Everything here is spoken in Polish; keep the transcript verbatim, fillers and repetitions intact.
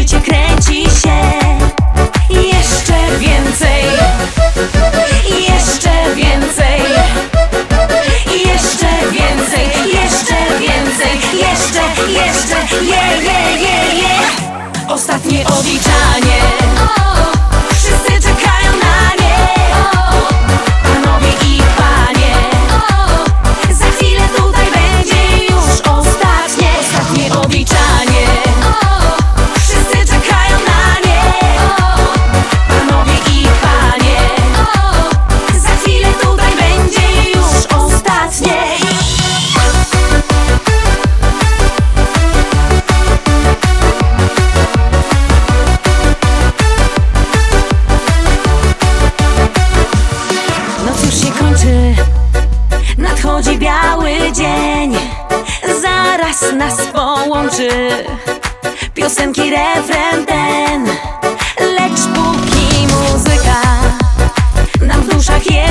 życie kręci się. Jeszcze więcej, jeszcze więcej, jeszcze więcej, jeszcze więcej, jeszcze, jeszcze, je, je, je, je. Ostatnie odliczanie, wszyscy czekają na nie. Panowie i panie, za chwilę tutaj będzie już ostatnie. Ostatnie odliczanie, wszyscy czekają na nie. Panowie i panie, za chwilę tutaj będzie już ostatnie. Noc już się kończy, nadchodzi biały dzień. Zaraz nas połączy piosenki, refren ten. Lecz póki muzyka nam w duszach jest,